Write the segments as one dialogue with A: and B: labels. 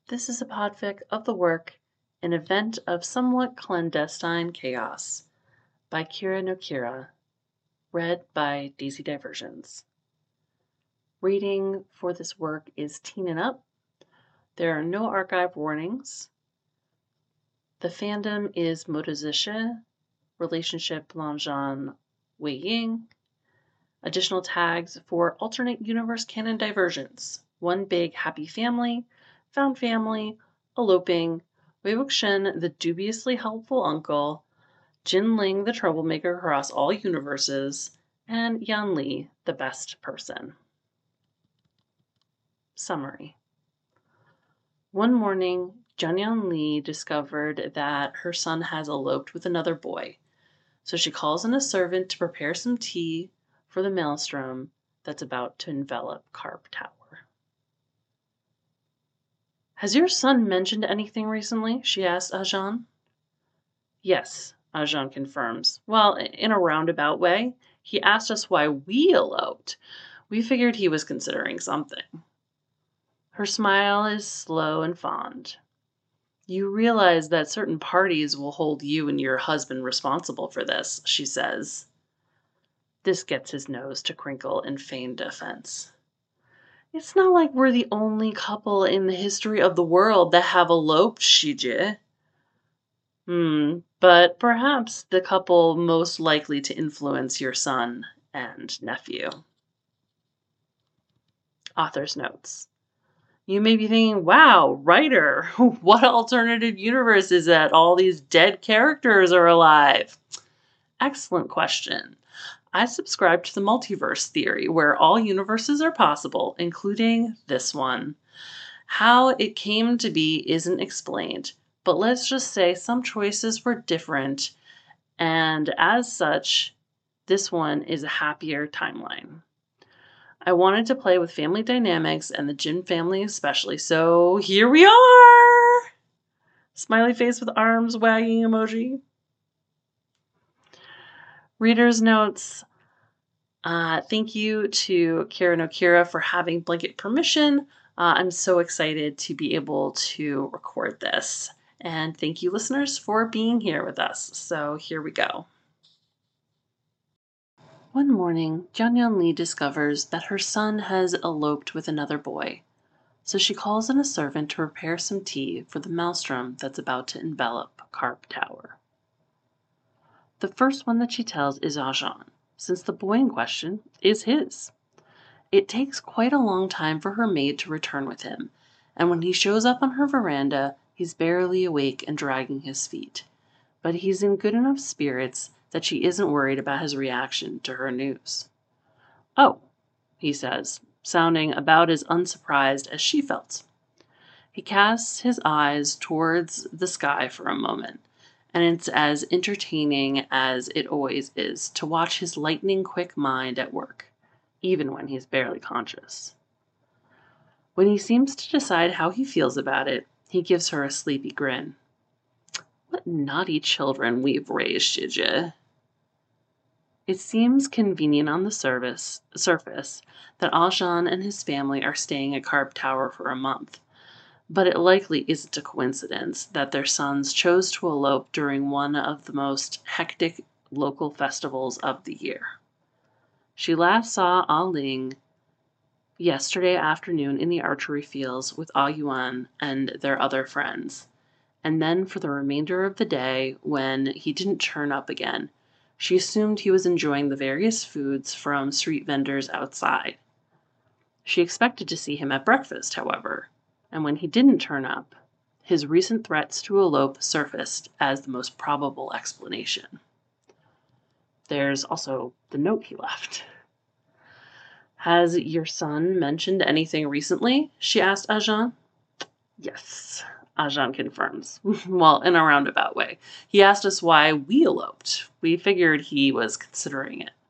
A: This is a podfic of the work An Event of Somewhat Clandestine Chaos by Kira no Kira, read by Daisy Diversions. Reading for this work is Teen and Up. There are no archive warnings. The fandom is Motozisha, relationship Lanjan Wei Ying. Additional tags for alternate universe canon diversions: One Big Happy Family, Found Family, Eloping, Wei Wuxian the dubiously helpful uncle, Jin Ling the troublemaker across all universes, and Yan Li the best person. Summary. One morning, Jianyan Li discovered that her son has eloped with another boy, so she calls in a servant to prepare some tea for the maelstrom that's about to envelop Carp Tower. "Has your son mentioned anything recently?" she asked Ajahn. "Yes," Ajahn confirms. "Well, in a roundabout way. He asked us why we eloped. We figured he was considering something." Her smile is slow and fond. "You realize that certain parties will hold you and your husband responsible for this," she says. This gets his nose to crinkle in feigned offense. "It's not like we're the only couple in the history of the world that have eloped, Shiji." But perhaps the couple most likely to influence your son and nephew." Author's notes. You may be thinking, wow, writer, what alternative universe is that all these dead characters are alive? Excellent question. I subscribe to the multiverse theory, where all universes are possible, including this one. How it came to be isn't explained, but let's just say some choices were different, and as such, this one is a happier timeline. I wanted to play with family dynamics and the Jin family especially, so here we are! Smiley face with arms wagging emoji. Reader's notes. Thank you to Kira no Kira for having blanket permission. I'm so excited to be able to record this. And thank you, listeners, for being here with us. So here we go. One morning, Jianyan Li discovers that her son has eloped with another boy. So she calls in a servant to prepare some tea for the maelstrom that's about to envelop Carp Tower. The first one that she tells is Ajahn, since the boy in question is his. It takes quite a long time for her maid to return with him, and when he shows up on her veranda, he's barely awake and dragging his feet. But he's in good enough spirits that she isn't worried about his reaction to her news. "Oh," he says, sounding about as unsurprised as she felt. He casts his eyes towards the sky for a moment, and it's as entertaining as it always is to watch his lightning-quick mind at work, even when he's barely conscious. When he seems to decide how he feels about it, he gives her a sleepy grin. "What naughty children we've raised, Shiji." It seems convenient on the surface that Ajahn and his family are staying at Carp Tower for a month, but it likely isn't a coincidence that their sons chose to elope during one of the most hectic local festivals of the year. She last saw Ah Ling yesterday afternoon in the archery fields with Ah Yuan and their other friends, and then for the remainder of the day, when he didn't turn up again, she assumed he was enjoying the various foods from street vendors outside. She expected to see him at breakfast, however, and when he didn't turn up, his recent threats to elope surfaced as the most probable explanation. There's also the note he left. "Has your son mentioned anything recently?" she asked Ajahn. "Yes," Ajahn confirms. Well, in a roundabout way. "He asked us why we eloped. We figured he was considering it."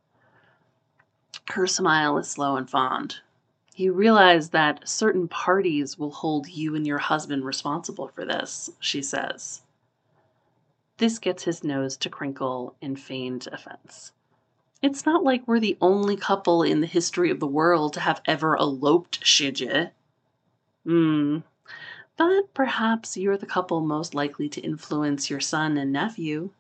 A: Her smile is slow and fond. "You realize that certain parties will hold you and your husband responsible for this," she says. This gets his nose to crinkle in feigned offense. "It's not like we're the only couple in the history of the world to have ever eloped, Shiji." But perhaps you're the couple most likely to influence your son and nephew.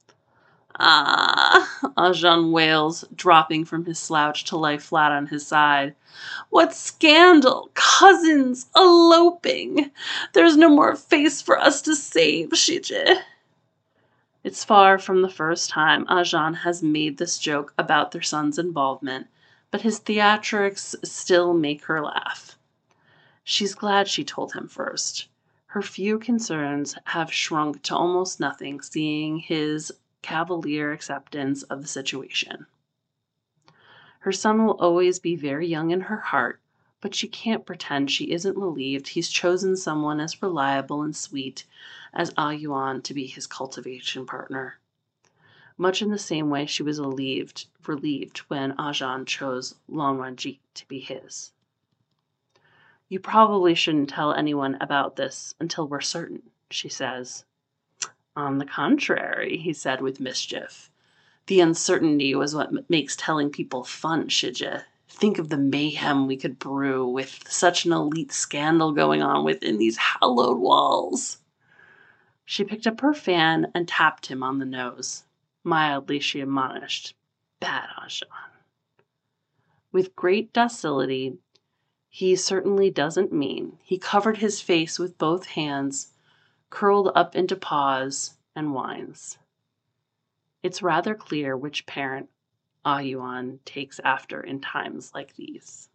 A: Ah, Ajahn wails, dropping from his slouch to lie flat on his side. What scandal! Cousins eloping! There's no more face for us to save, Shije. It's far from the first time Ajahn has made this joke about their son's involvement, but his theatrics still make her laugh. She's glad she told him first. Her few concerns have shrunk to almost nothing seeing his cavalier acceptance of the situation. Her son will always be very young in her heart, but she can't pretend she isn't relieved he's chosen someone as reliable and sweet as Ah Yuan to be his cultivation partner. Much in the same way she was relieved when Ajahn chose Lan Wangji to be his. You probably shouldn't tell anyone about this until we're certain, she says. On the contrary, he said with mischief. The uncertainty was what makes telling people fun, Shije. Think of the mayhem we could brew with such an elite scandal going on within these hallowed walls. She picked up her fan and tapped him on the nose. Mildly she admonished, Bad Ajahn. With great docility, he certainly doesn't mean, he covered his face with both hands, curled up into paws, and whines. It's rather clear which parent Ah Yuan takes after in times like these.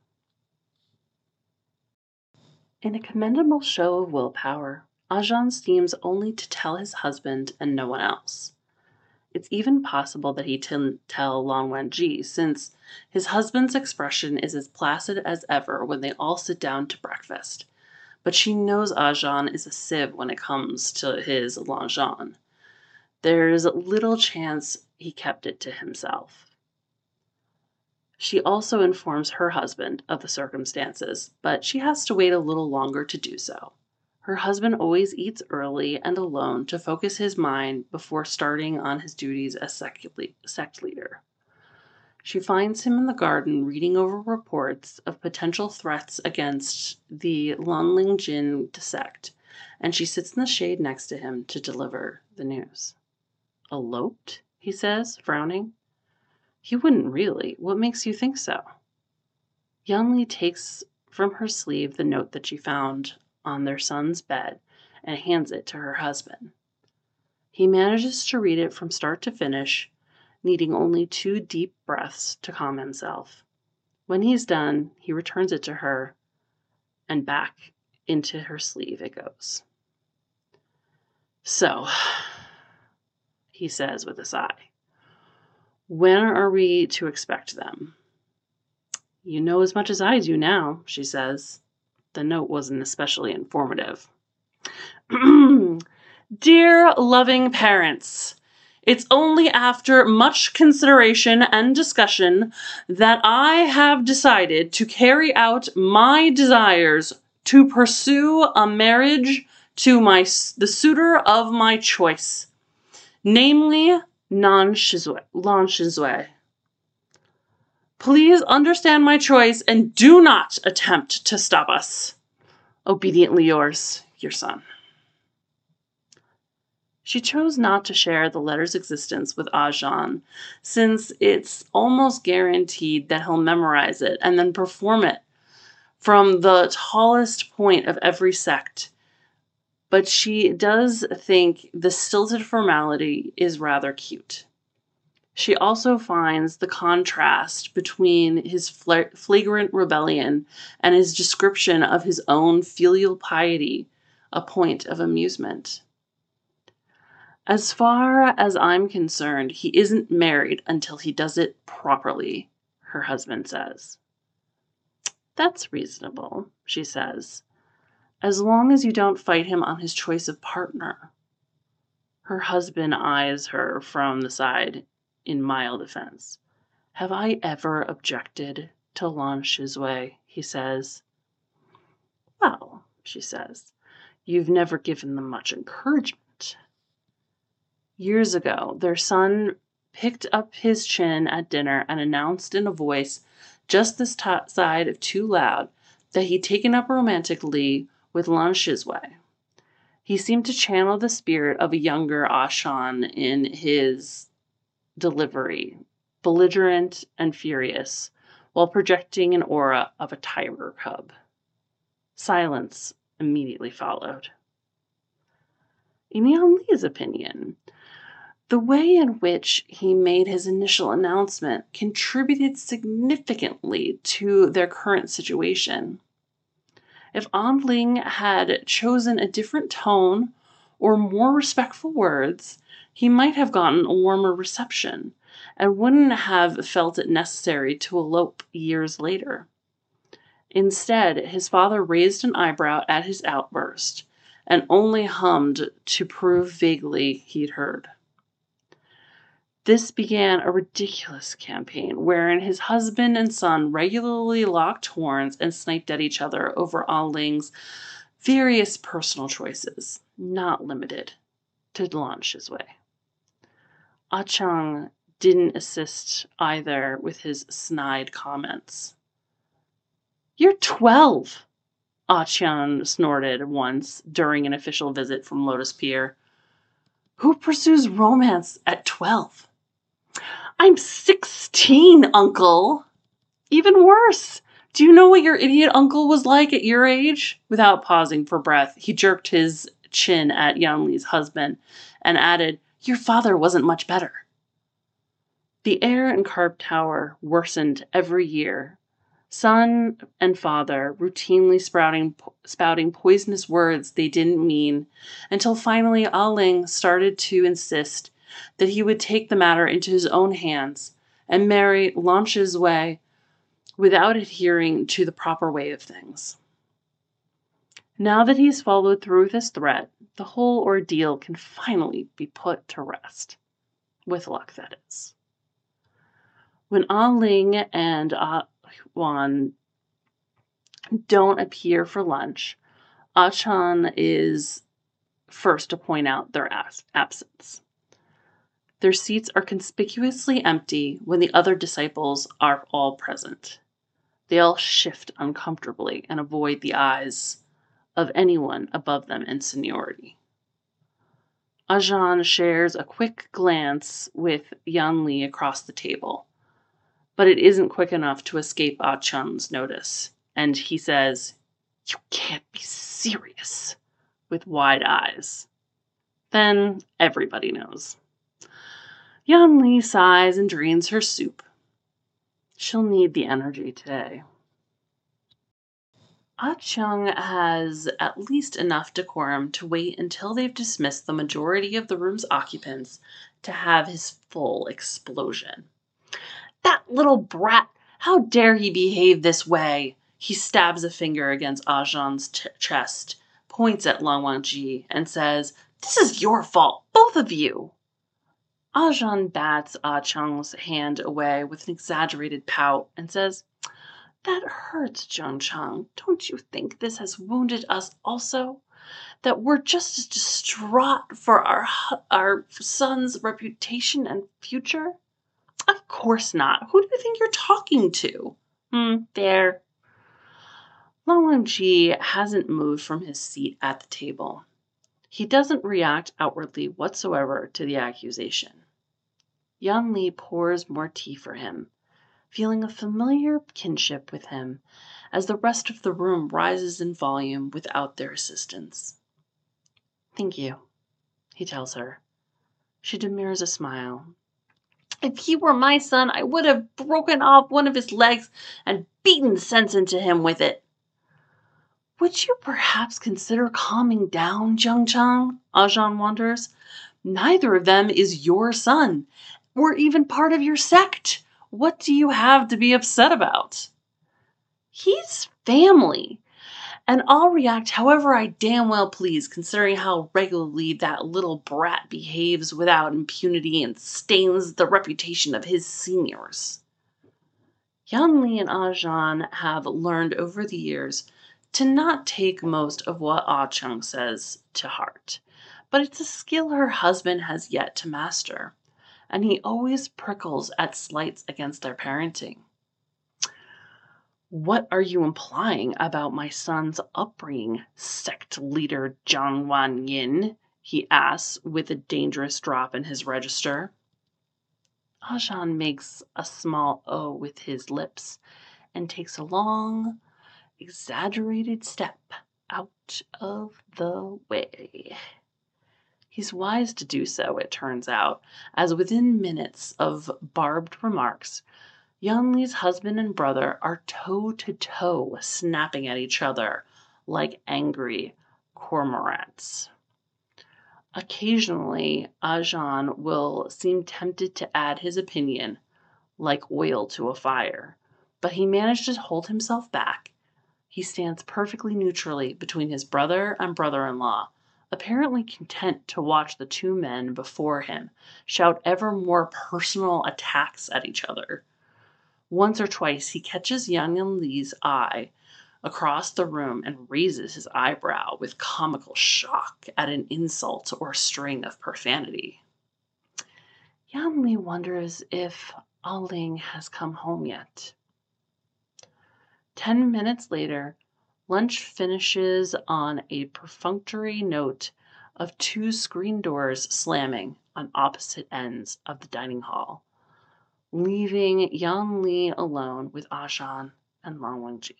A: In a commendable show of willpower, Ajahn seems only to tell his husband and no one else. It's even possible that he didn't tell Lan Wangji, since his husband's expression is as placid as ever when they all sit down to breakfast. But she knows Ajahn is a sieve when it comes to his Lan Zhan. There's little chance he kept it to himself. She also informs her husband of the circumstances, but she has to wait a little longer to do so. Her husband always eats early and alone to focus his mind before starting on his duties as sect leader. She finds him in the garden reading over reports of potential threats against the Lanling Jin sect, and she sits in the shade next to him to deliver the news. Eloped? He says, frowning. You wouldn't really. What makes you think so? Yanli takes from her sleeve the note that she found on their son's bed and hands it to her husband. He manages to read it from start to finish, needing only 2 deep breaths to calm himself. When he's done, he returns it to her, and back into her sleeve it goes. So, he says with a sigh, when are we to expect them? You know as much as I do now, she says. The note wasn't especially informative. Dear loving parents, it's only after much consideration and discussion that I have decided to carry out my desires to pursue a marriage to the suitor of my choice, namely Lan Shizue. Please understand my choice and do not attempt to stop us. Obediently yours, your son. She chose not to share the letter's existence with Ajahn, since it's almost guaranteed that he'll memorize it and then perform it from the tallest point of every sect. But she does think the stilted formality is rather cute. She also finds the contrast between his flagrant rebellion and his description of his own filial piety a point of amusement. As far as I'm concerned, he isn't married until he does it properly, her husband says. That's reasonable, she says, as long as you don't fight him on his choice of partner. Her husband eyes her from the side in mild offense. Have I ever objected to Lan Shizue? He says. Well, she says, you've never given them much encouragement. Years ago, their son picked up his chin at dinner and announced in a voice just this side of too loud that he'd taken up romantically with Lan Shizue. He seemed to channel the spirit of a younger Ashan in his delivery, belligerent and furious, while projecting an aura of a tiger cub. Silence immediately followed. In Yan Li's opinion, the way in which he made his initial announcement contributed significantly to their current situation. If An Ling had chosen a different tone or more respectful words, he might have gotten a warmer reception and wouldn't have felt it necessary to elope years later. Instead, his father raised an eyebrow at his outburst and only hummed to prove vaguely he'd heard. This began a ridiculous campaign wherein his husband and son regularly locked horns and sniped at each other over An Ling's various personal choices, not limited to Lan Shizui. Ah Chang didn't assist either with his snide comments. "You're 12, Ah Chang snorted once during an official visit from Lotus Pier. "Who pursues romance at 12? "I'm 16, uncle." "Even worse. Do you know what your idiot uncle was like at your age?" Without pausing for breath, he jerked his chin at Yan Li's husband and added, "Your father wasn't much better." The air in Carp Tower worsened every year. Son and father routinely spouting poisonous words they didn't mean, until finally Ah Ling started to insist that he would take the matter into his own hands and marry Lan Shizui without adhering to the proper way of things. Now that he's followed through with his threat, the whole ordeal can finally be put to rest. With luck, that is. When Ah Ling and Ah Wan don't appear for lunch, Ah Chan is first to point out their absence. Their seats are conspicuously empty when the other disciples are all present. They all shift uncomfortably and avoid the eyes of anyone above them in seniority. Ajahn shares a quick glance with Yan Li across the table, but it isn't quick enough to escape Ah Chun's notice, and he says, "You can't be serious," with wide eyes. Then everybody knows. Yan Li sighs and drains her soup. She'll need the energy today. Ah Chung has at least enough decorum to wait until they've dismissed the majority of the room's occupants to have his full explosion. "That little brat! How dare he behave this way?" He stabs a finger against Ajah's chest, points at Lan Wangji, and says, "This is your fault, both of you." Ajahn bats Ah Chung's hand away with an exaggerated pout and says, "That hurts, Zheng Chang. Don't you think this has wounded us also? That we're just as distraught for our son's reputation and future?" "Of course not. Who do you think you're talking to?" There. Lan Wangji hasn't moved from his seat at the table. He doesn't react outwardly whatsoever to the accusation. Yan Li pours more tea for him, feeling a familiar kinship with him as the rest of the room rises in volume without their assistance. "Thank you," he tells her. She demurs a smile. "If he were my son, I would have broken off one of his legs and beaten sense into him with it." "Would you perhaps consider calming down, Zheng Chang?" Ajahn wonders. "Neither of them is your son, or even part of your sect. What do you have to be upset about?" "He's family, and I'll react however I damn well please, considering how regularly that little brat behaves without impunity and stains the reputation of his seniors." Yan Li and Ajahn have learned over the years to not take most of what Ah Chung says to heart, but it's a skill her husband has yet to master, and he always prickles at slights against their parenting. What are you implying about my son's upbringing, sect leader Jiang Wan Yin? He asks with a dangerous drop in his register. Ajan makes a small O with his lips and takes a long, exaggerated step out of the way. He's wise to do so, it turns out, as within minutes of barbed remarks, Yan Li's husband and brother are toe to toe, snapping at each other like angry cormorants. Occasionally, Ajan will seem tempted to add his opinion, like oil to a fire, but he managed to hold himself back. He stands perfectly neutrally between his brother and brother-in-law, apparently content to watch the two men before him shout ever more personal attacks at each other. Once or twice he catches Yan Li's eye across the room and raises his eyebrow with comical shock at an insult or string of profanity. Yan Li wonders if Ling has come home yet. 10 minutes later, lunch finishes on a perfunctory note of two screen doors slamming on opposite ends of the dining hall, leaving Yan Li alone with Ajan and Lan Wangji.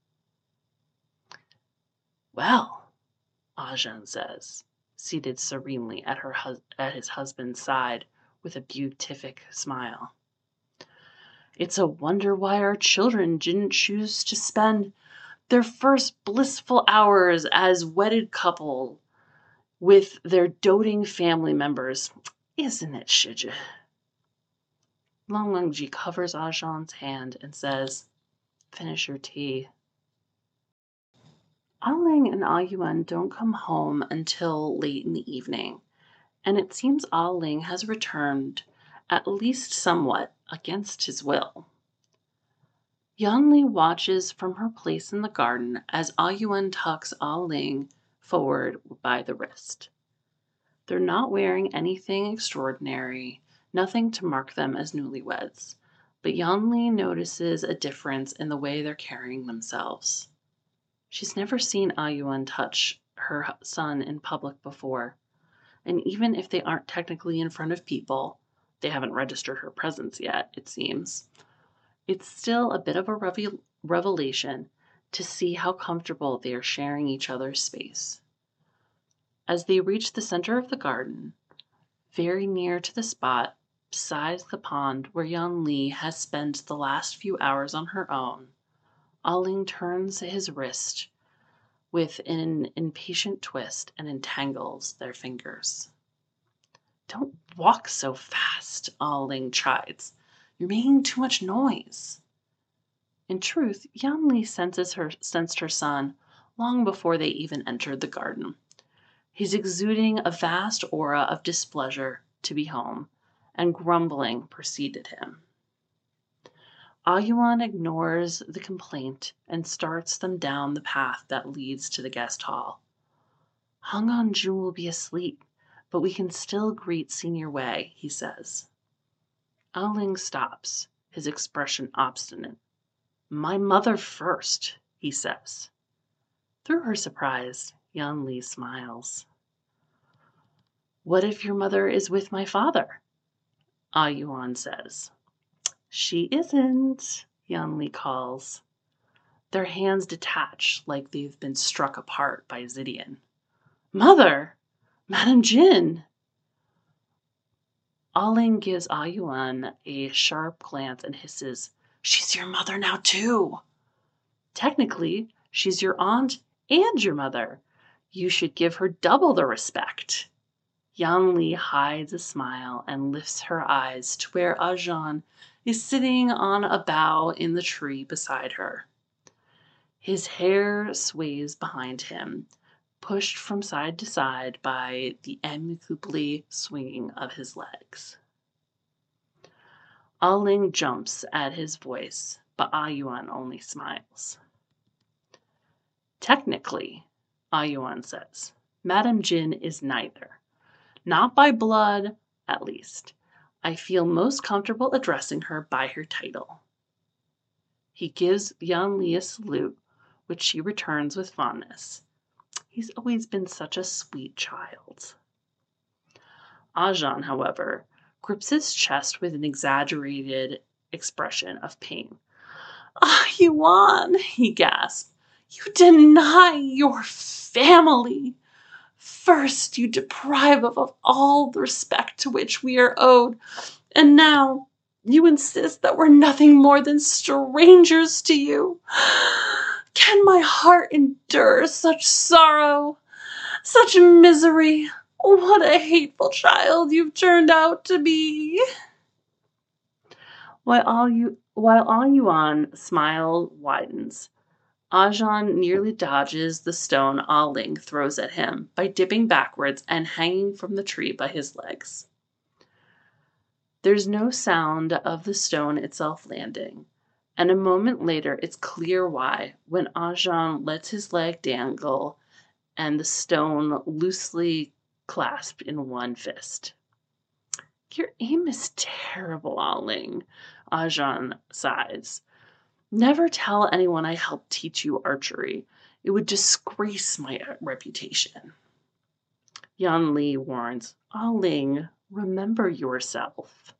A: Well, Ajan says, seated serenely at his husband's side with a beatific smile. It's a wonder why our children didn't choose to spend their first blissful hours as wedded couple with their doting family members. Isn't it, Shiji? Lan Wangji covers Ajan's hand and says, finish your tea. Ling and Yuan don't come home until late in the evening, and it seems Ling has returned, at least somewhat against his will. Yan Li watches from her place in the garden as Yuan tucks Ling forward by the wrist. They're not wearing anything extraordinary, nothing to mark them as newlyweds, but Yan Li notices a difference in the way they're carrying themselves. She's never seen Yuan touch her son in public before, and even if they aren't technically in front of people, they haven't registered her presence yet, it seems. It's still a bit of a revelation to see how comfortable they are sharing each other's space. As they reach the center of the garden, very near to the spot beside the pond where Yan Li has spent the last few hours on her own, Ling turns his wrist with an impatient twist and entangles their fingers. Don't walk so fast, Ling chides. You're making too much noise. In truth, Yan Li sensed her son long before they even entered the garden. He's exuding a vast aura of displeasure to be home, and grumbling preceded him. Yuan ignores the complaint and starts them down the path that leads to the guest hall. Hung Anju will be asleep, but we can still greet Senior Wei, he says. Ling stops, his expression obstinate. My mother first, he says. Through her surprise, Yan Li smiles. What if your mother is with my father? Yuan says. She isn't, Yan Li calls. Their hands detach like they've been struck apart by Zidian. Mother! Madame Jin! Ling gives Yuan a sharp glance and hisses, She's your mother now too. Technically, she's your aunt and your mother. You should give her double the respect. Yan Li hides a smile and lifts her eyes to where Ajan is sitting on a bough in the tree beside her. His hair sways behind him, pushed from side to side by the amicably swinging of his legs. Ling jumps at his voice, but Yuan only smiles. Technically, Yuan says, Madame Jin is neither. Not by blood, at least. I feel most comfortable addressing her by her title. He gives Yanli a salute, which she returns with fondness. He's always been such a sweet child. Ajahn, however, grips his chest with an exaggerated expression of pain. "Ah, Yuan," he gasps, "you deny your family. First, you deprive us of all the respect to which we are owed, and now you insist that we're nothing more than strangers to you. Can my heart endure such sorrow, such misery? What a hateful child you've turned out to be." While Yuan smile widens, Ajahn nearly dodges the stone Ah Ling throws at him by dipping backwards and hanging from the tree by his legs. There's no sound of the stone itself landing, and a moment later it's clear why when Ajahn lets his leg dangle and the stone loosely clasped in one fist. "Your aim is terrible, Ah Ling," Ajahn sighs. "Never tell anyone I helped teach you archery. It would disgrace my reputation." Yanli warns, "Ah Ling, remember yourself."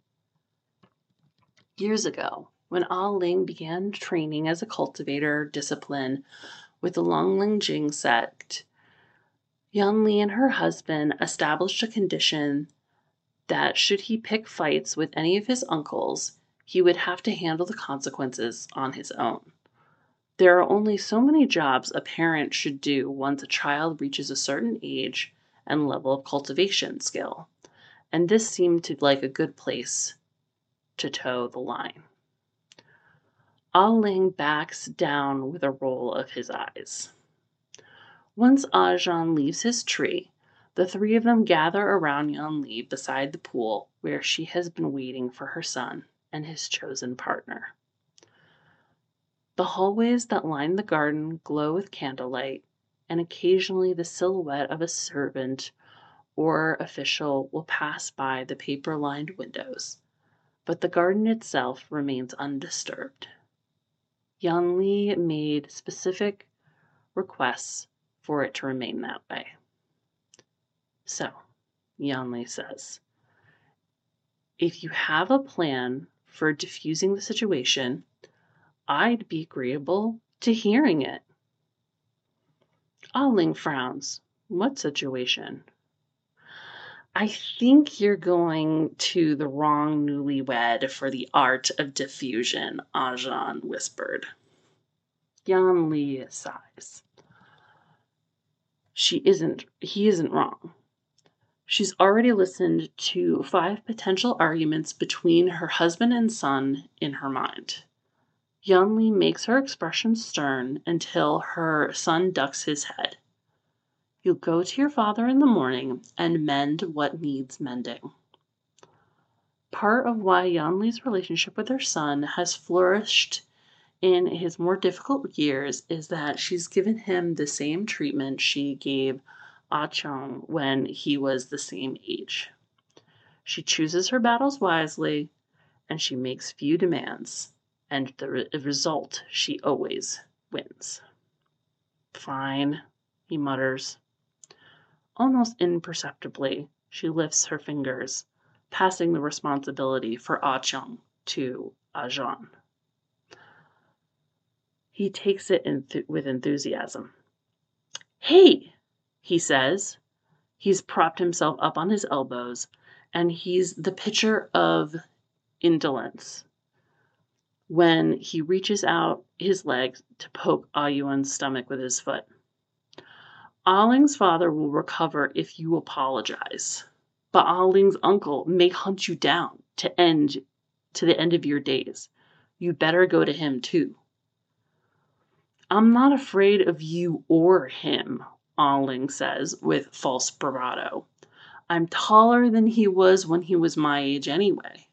A: Years ago, when Ah Ling began training as a cultivator discipline with the Longlingjing sect, Yanli and her husband established a condition that should he pick fights with any of his uncles, he would have to handle the consequences on his own. There are only so many jobs a parent should do once a child reaches a certain age and level of cultivation skill, and this seemed to like a good place to toe the line. Ah Ling backs down with a roll of his eyes. Once Ajahn leaves his tree, the three of them gather around Yanli beside the pool where she has been waiting for her son and his chosen partner. The hallways that line the garden glow with candlelight, and occasionally the silhouette of a servant or official will pass by the paper-lined windows, but the garden itself remains undisturbed. Yanli made specific requests for it to remain that way. So, Yanli says, "If you have a plan for diffusing the situation, I'd be agreeable to hearing it." Ah Ling frowns. "What situation?" "I think you're going to the wrong newlywed for the art of diffusion," Ajahn whispered. Yanli sighs. He isn't wrong. She's already listened to 5 potential arguments between her husband and son in her mind. Yanli makes her expression stern until her son ducks his head. "You'll go to your father in the morning and mend what needs mending." Part of why Yanli's relationship with her son has flourished in his more difficult years is that she's given him the same treatment she gave Ah Chong when he was the same age. She chooses her battles wisely, and she makes few demands, and the result, she always wins. "Fine," he mutters. Almost imperceptibly, she lifts her fingers, passing the responsibility for Ah Chong to Ajahn. He takes it with enthusiasm. "Hey," he says. He's propped himself up on his elbows, and he's the picture of indolence when he reaches out his legs to poke Ah Yuan's stomach with his foot. "Ah Ling's father will recover if you apologize, but Ah Ling's uncle may hunt you down to the end of your days. You'd better go to him too." "I'm not afraid of you or him," Ah Ling says with false bravado. "I'm taller than he was when he was my age anyway."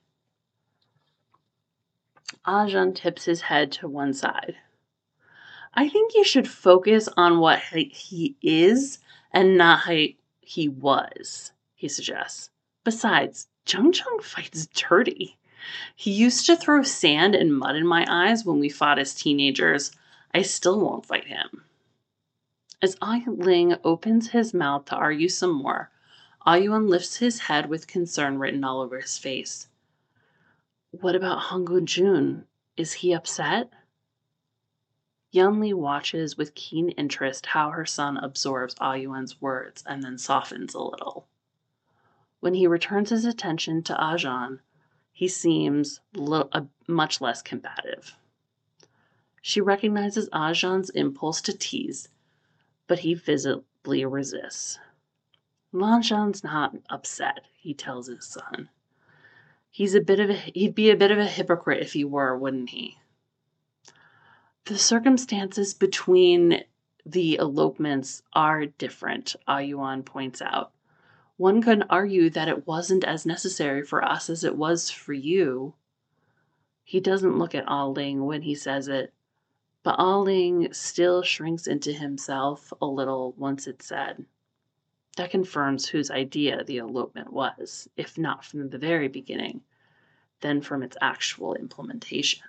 A: Ajahn tips his head to one side. "I think you should focus on what he is and not how he was," he suggests. "Besides, Jung Chung fights dirty. He used to throw sand and mud in my eyes when we fought as teenagers. I still won't fight him. As Ah Ling opens his mouth to argue some more, Ah Yuan lifts his head with concern written all over his face. What about Hongwu Jun? Is he upset? Yan Li watches with keen interest how her son absorbs Ah Yuan's words and then softens a little. When he returns his attention to Ah Zhan, he seems much less combative. She recognizes Ah Zhan's impulse to tease, but he visibly resists. Lan Zhan's not upset, he tells his son. He'd be a bit of a hypocrite if he were, wouldn't he? The circumstances between the elopements are different, Ah Yuan points out. One could argue that it wasn't as necessary for us as it was for you. He doesn't look at Ah Ling when he says it, but Ah Ling still shrinks into himself a little once it's said. That confirms whose idea the elopement was, if not from the very beginning, then from its actual implementation.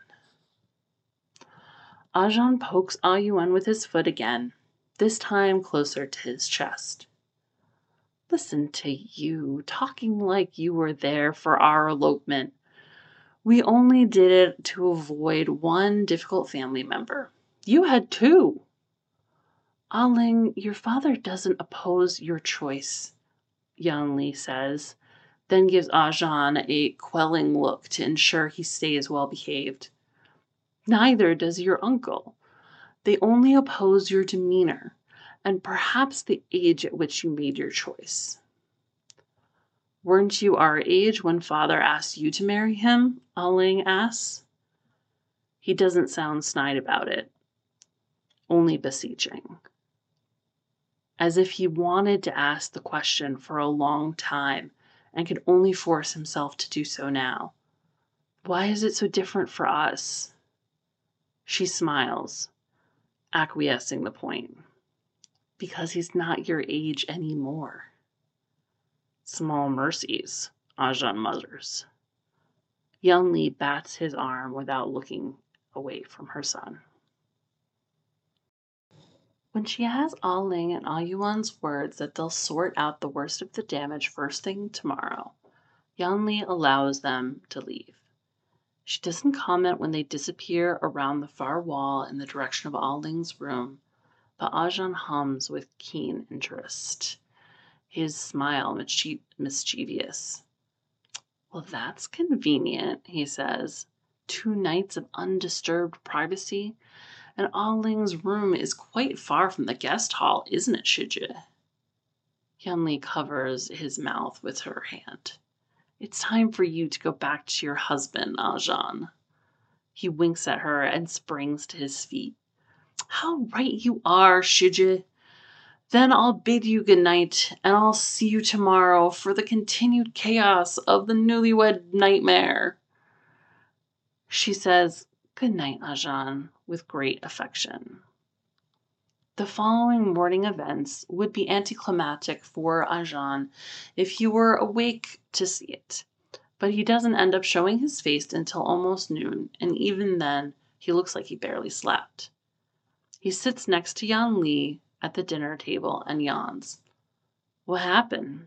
A: Ah Zhan pokes Ah Yuan with his foot again, this time closer to his chest. Listen to you, talking like you were there for our elopement. We only did it to avoid one difficult family member. You had two. Ah Ling, your father doesn't oppose your choice, Yan Li says, then gives Ah Zhan a quelling look to ensure he stays well behaved. Neither does your uncle. They only oppose your demeanor, and perhaps the age at which you made your choice. Weren't you our age when father asked you to marry him? Ah Ling asks. He doesn't sound snide about it, only beseeching. As if he wanted to ask the question for a long time and could only force himself to do so now. Why is it so different for us? She smiles, acquiescing the point. Because he's not your age anymore. Small mercies, Ah Zhan mutters. Yan Li bats his arm without looking away from her son. When she has Ah Ling and Ah Yuan's words that they'll sort out the worst of the damage first thing tomorrow, Yan Li allows them to leave. She doesn't comment when they disappear around the far wall in the direction of Ah Ling's room, but Ah Zhan hums with keen interest, his smile mischievous. Well, that's convenient, he says. 2 nights of undisturbed privacy, and Ah Ling's room is quite far from the guest hall, isn't it, Shiji? Yan Li covers his mouth with her hand. It's time for you to go back to your husband, Ah Zhan. He winks at her and springs to his feet. How right you are, Shiji. Then I'll bid you good night, and I'll see you tomorrow for the continued chaos of the newlywed nightmare. She says, Good night, Ah Zhan, with great affection. The following morning events would be anticlimactic for Ah Zhan if he were awake to see it. But he doesn't end up showing his face until almost noon, and even then, he looks like he barely slept. He sits next to Yan Li at the dinner table and yawns. What happened?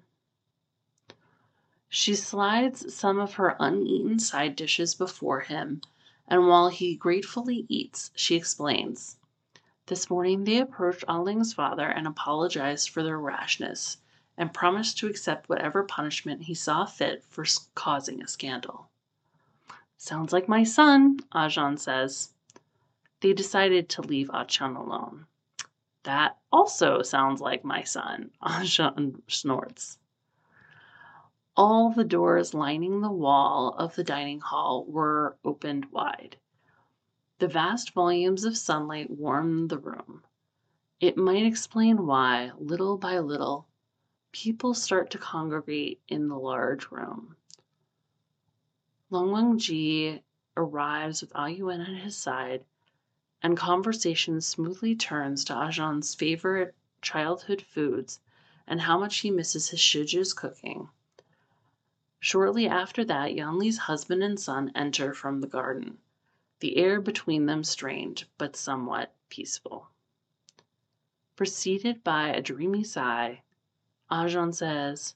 A: She slides some of her uneaten side dishes before him, and while he gratefully eats, she explains. This morning they approached Ah Ling's father and apologized for their rashness, and promised to accept whatever punishment he saw fit for causing a scandal. Sounds like my son, Ah Zhan says. They decided to leave Ah Chen alone. That also sounds like my son, Ah Zhan snorts. All the doors lining the wall of the dining hall were opened wide. The vast volumes of sunlight warmed the room. It might explain why, little by little, people start to congregate in the large room. Long Wangji arrives with Ah Yuan at his side, and conversation smoothly turns to Ah Zhan's favorite childhood foods and how much he misses his Shiji's cooking. Shortly after that, Yanli's husband and son enter from the garden, the air between them strained, but somewhat peaceful. Preceded by a dreamy sigh, Ajahn says,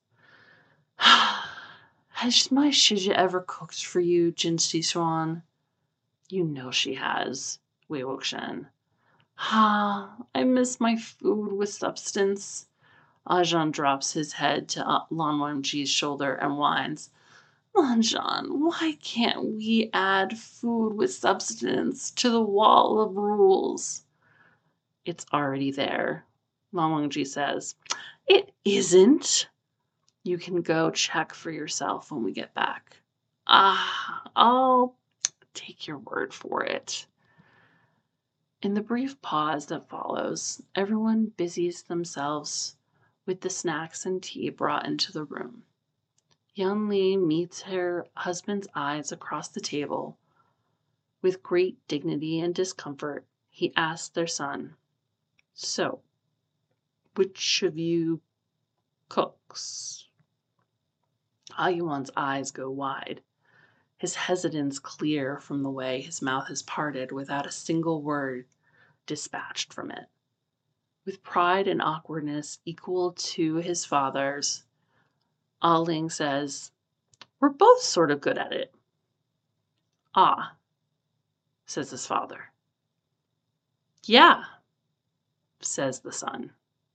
A: "Has my Shija ever cooked for you, Jin Swan?" "You know she has," Wei Wuxian. I miss my food with substance." Ajahn drops his head to Lan Wangji's shoulder and whines. "Lanjan, why can't we add food with substance to the wall of rules?" "It's already there," Lan Wangji says. "It isn't." "You can go check for yourself when we get back." I'll take your word for it." In the brief pause that follows, everyone busies themselves with the snacks and tea brought into the room. Yanli meets her husband's eyes across the table. With great dignity and discomfort, he asks their son, "So, which of you cooks?" Ayuan's eyes go wide, his hesitance clear from the way his mouth is parted without a single word dispatched from it. With pride and awkwardness equal to his father's, Ah Ling says, "We're both sort of good at it." "Ah," says his father. "Yeah," says the son.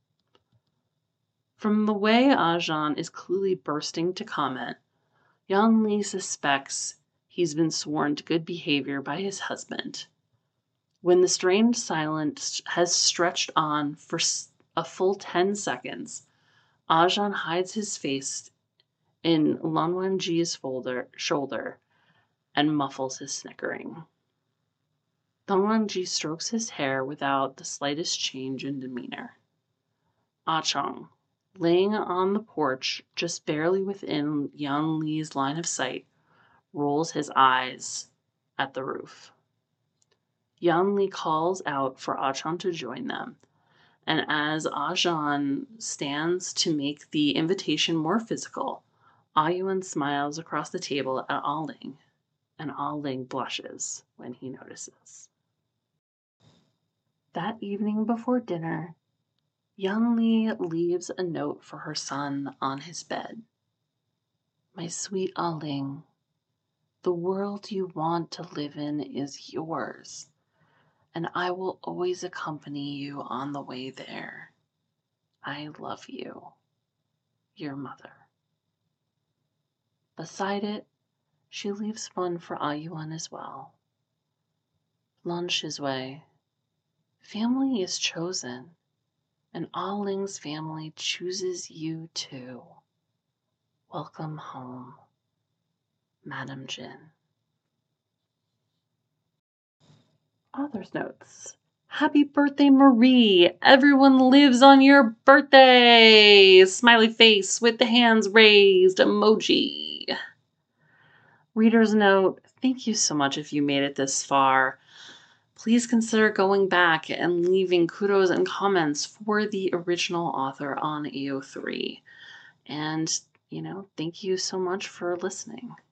A: From the way Ajahn is clearly bursting to comment, Yanli suspects he's been sworn to good behavior by his husband. When the strained silence has stretched on for a full 10 seconds, Ajahn hides his face in Lan Wangji's shoulder and muffles his snickering. Lan Wangji strokes his hair without the slightest change in demeanor. Chong, laying on the porch just barely within Yan Li's line of sight, rolls his eyes at the roof. Yan Li calls out for Chong to join them, and as Ajahn stands to make the invitation more physical, Ayuan smiles across the table at Ah Ling, and Ah Ling blushes when he notices. That evening before dinner, Yan Li leaves a note for her son on his bed. "My sweet Ah Ling, the world you want to live in is yours, and I will always accompany you on the way there. I love you. Your mother." Beside it, she leaves one for Ayuan as well. "Lan Shizui, family is chosen, and Ah Ling's family chooses you too. Welcome home, Madam Jin." Author's notes. Happy birthday, Marie! Everyone lives on your birthday! Smiley face with the hands raised emoji. Reader's note. Thank you so much if you made it this far. Please consider going back and leaving kudos and comments for the original author on AO3. And, thank you so much for listening.